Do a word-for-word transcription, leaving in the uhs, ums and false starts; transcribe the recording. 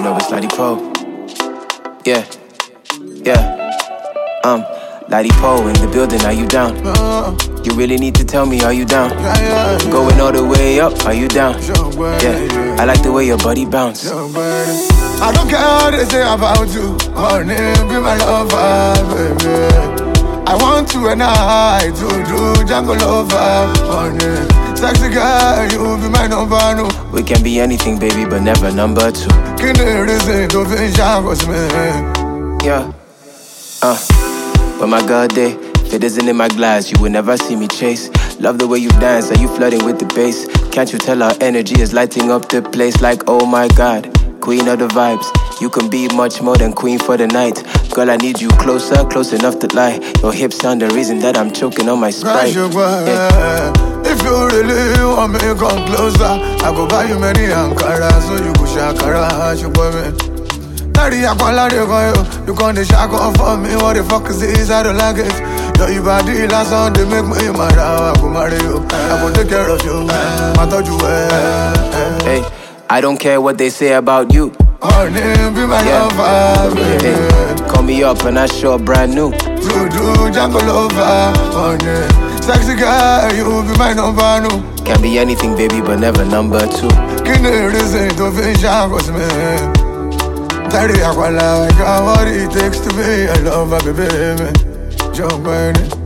You know it's Ladipo. Yeah, yeah. Um, Ladipo in the building, are you down? You really need to tell me, are you down? Going all the way up, are you down? Yeah, I like the way your body bounce. I don't care what they say about you. Honey, be my lover, baby. I want you and I to do jungle lover, honey. Sexy girl, you be my number no. We can be anything, baby, but never number two. Can you reason to finish out with me? Yeah. Uh, but my God, day, if it isn't in my glass, you will never see me chase. Love the way you dance, are you flirting with the bass? Can't you tell our energy is lighting up the place like, oh my God, queen of the vibes. You can be much more than queen for the night. Girl, I need you closer, close enough to lie. Your hips are the reason that I'm choking on my Sprite. Yeah. If you really want me, come closer. I go buy you many Ankara, so you go shakara, you boy me. Daddy, I can't let you go. You can't shake off for me. What the fuck is this? I don't like it. Yo, you body last on, they make me mad. I go marry you. I go take care of you. I thought you were. Hey, I don't care what they say about you. Honey, be my Yeah. lover, baby. Hey, call me up and I show brand new. Do do jungle lover, honey. Sexy girl, you be my number no. Can be anything, baby, but never number two. Can you reason to finish out with me? Daddy, I want like what it takes to be a lover, baby. Jump on it.